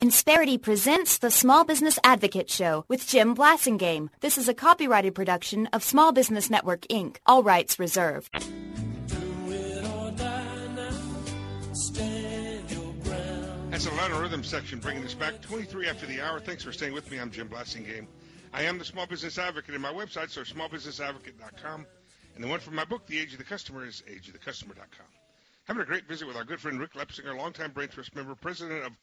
Insperity presents the Small Business Advocate Show with Jim Blasingame. This is a copyrighted production of Small Business Network, Inc. All rights reserved. That's the Atlanta Rhythm section bringing us back 23 after the hour. Thanks for staying with me. I'm Jim Blasingame. I am the Small Business Advocate, and my websites are smallbusinessadvocate.com. And the one from my book, The Age of the Customer, is ageofthecustomer.com. Having a great visit with our good friend Rick Lepsinger, longtime Brain Trust member, president of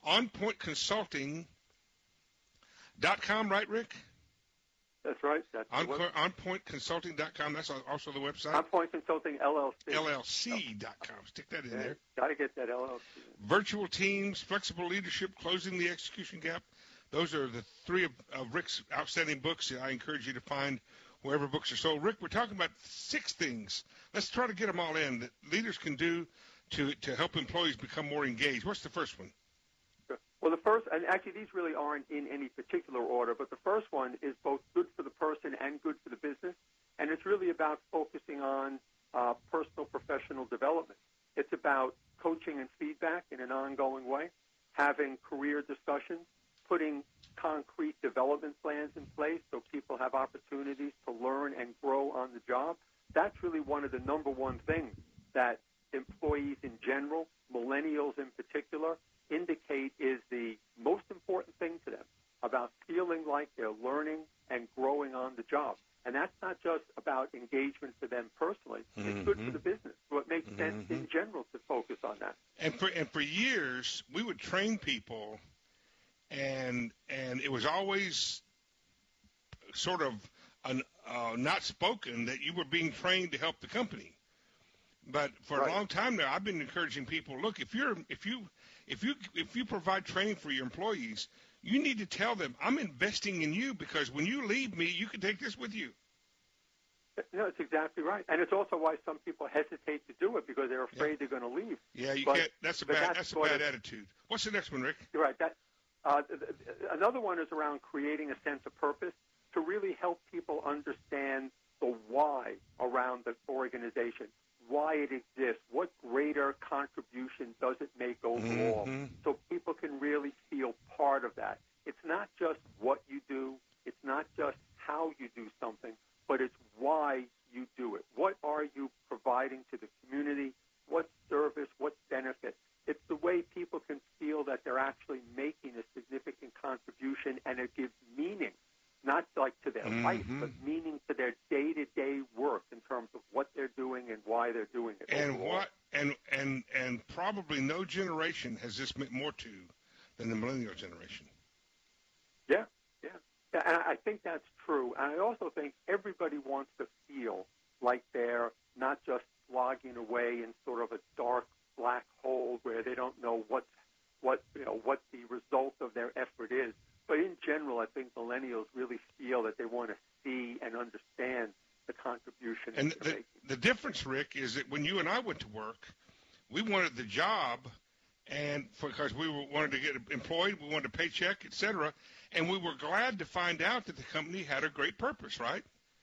OnPointConsulting.com, right, Rick? That's right. That's OnPointConsulting.com. That's also the website. OnPoint Consulting, LLC. LLC.com. Stick that in there. Got to get that LLC. Virtual teams, flexible leadership, closing the execution gap. Those are the three of Rick's outstanding books that I encourage you to find wherever books are sold. Rick, we're talking about 6 things. Let's try to get them all in that leaders can do to help employees become more engaged. What's the first one? Well, the first, and actually these really aren't in any particular order, but the first one is both good for the person and good for the business, and it's really about focusing on personal professional development. It's about coaching and feedback in an ongoing way, having career discussions, putting concrete development plans in place so people have opportunities to learn and grow on the job. That's really one of the number one things that employees in general, millennials in particular, indicate is the most important thing to them about feeling like they're learning and growing on the job. And that's not just about engagement for them personally. It's good for the business. So it makes sense in general to focus on that. And for years, we would train people, and it was always sort of not spoken that you were being trained to help the company. But for a long time now, I've been encouraging people, look, if you provide training for your employees, you need to tell them, I'm investing in you because when you leave me, you can take this with you. No, it's exactly right. And it's also why some people hesitate to do it because they're afraid they're going to leave. Yeah, you can't. That's a bad attitude. What's the next one, Rick? You're right. Another one is around creating a sense of purpose to really help people understand the why around the organization, why it exists, what greater contribution does it make overall, so people can really feel part of that. It's not just what you do, it's not just how you do something, but it's why you do it. What are you providing to the community? What service, what benefit? It's the way people can feel that they're actually making a significant contribution, and it gives meaning, not like to their life, but meaning to their day-to-day work in terms of what they're doing and why they're doing it. And probably no generation has this meant more to than the millennial generation. Yeah. And I think that's true. And I also think everybody wants to feel like they're not just slogging away in sort of a dark black hole where they don't know what the result of their effort is. But in general, I think millennials really feel that they want to see and understand the contribution. And the difference, Rick, is that when you and I went to work, we wanted the job, and because we wanted to get employed, we wanted a paycheck, et cetera, and we were glad to find out that the company had a great purpose, right?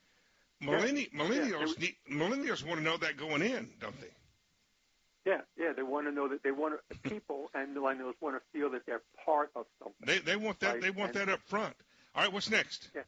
Millennials want to know that going in, don't they? Yeah, they want to know that people and millennials want to feel that they're part of something. They want that. Right? They want that up front. All right, what's next? Yeah.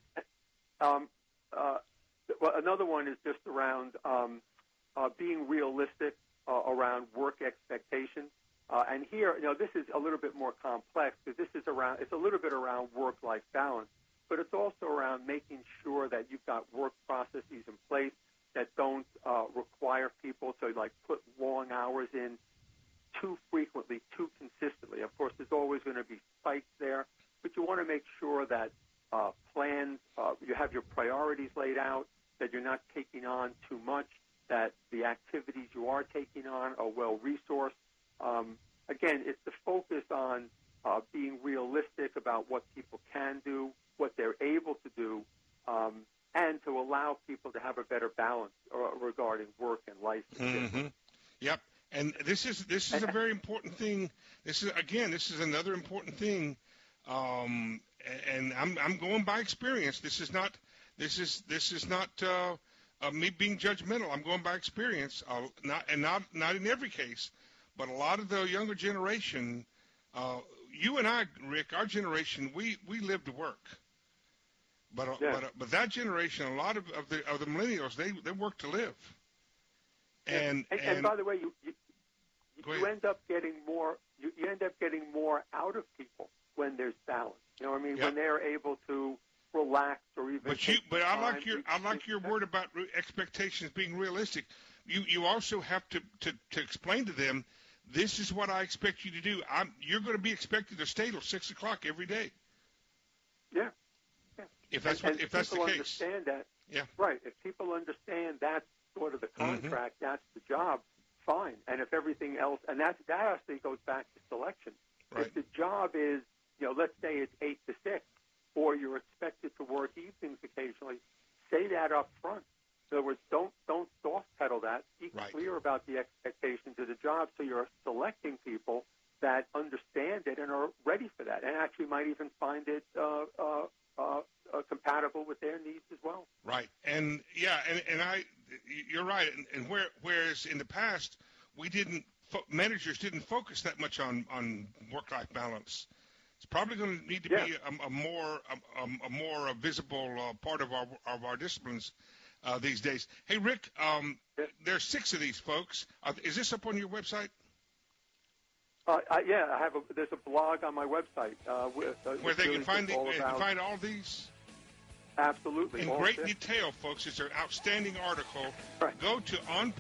Well, another one is just around being realistic around work expectations. And here, this is a little bit more complex because it's a little bit around work-life balance, but it's also around making sure that you've got work processes in place that don't require people to put long hours in too frequently, too consistently. Of course, there's always going to be spikes there, but you want to make sure that plans, you have your priorities laid out, that you're not taking on too much, that the activities you are taking on are well-resourced. Again, it's the focus on being realistic about what people can do, what they're able to do, and to allow people to have a better balance regarding work and life. Yep. And this is a very important thing. This is another important thing. And I'm going by experience. This is not me being judgmental. I'm going by experience. Not in every case, but a lot of the younger generation you and I, Rick, our generation, we live to work. But that generation, a lot of the millennials, they work to live. And by the way, you end up getting more. You end up getting more out of people when there's balance. You know what I mean? When they're able to relax or even. But I like your word about expectations being realistic. You also have to explain to them, this is what I expect you to do. You're going to be expected to stay till 6 o'clock every day. Yeah. If that's the case. If people understand that. Yeah. Right. If people understand that's sort of the contract, that's the job, fine. And if everything else, and that actually goes back to selection. Right. If the job is, let's say it's 8 to 6, or you're expected to work evenings occasionally, say that up front. In other words, don't soft pedal that. Be clear about the expectations of the job, so you're selecting people that understand it and are ready for that, and actually might even find it compatible with their needs as well. Right, and you're right. And whereas in the past managers didn't focus that much on work-life balance. It's probably going to need to be a more visible part of our disciplines these days. Hey, Rick, there's 6 of these folks. Is this up on your website? I have. There's a blog on my website where they can find all these. Absolutely, in great detail, folks. It's an outstanding article. Right. Go to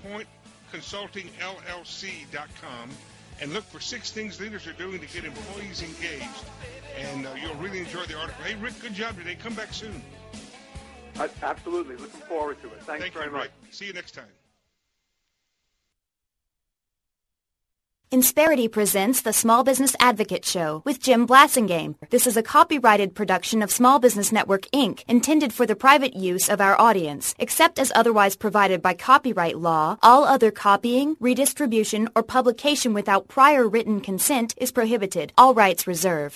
OnPointConsultingLLC.com and look for 6 things leaders are doing to get employees engaged, and you'll really enjoy the article. Hey, Rick, good job today. Come back soon. Absolutely. Looking forward to it. Thank you very much. See you next time. Insperity presents the Small Business Advocate Show with Jim Blasingame. This is a copyrighted production of Small Business Network, Inc., intended for the private use of our audience. Except as otherwise provided by copyright law, all other copying, redistribution, or publication without prior written consent is prohibited. All rights reserved.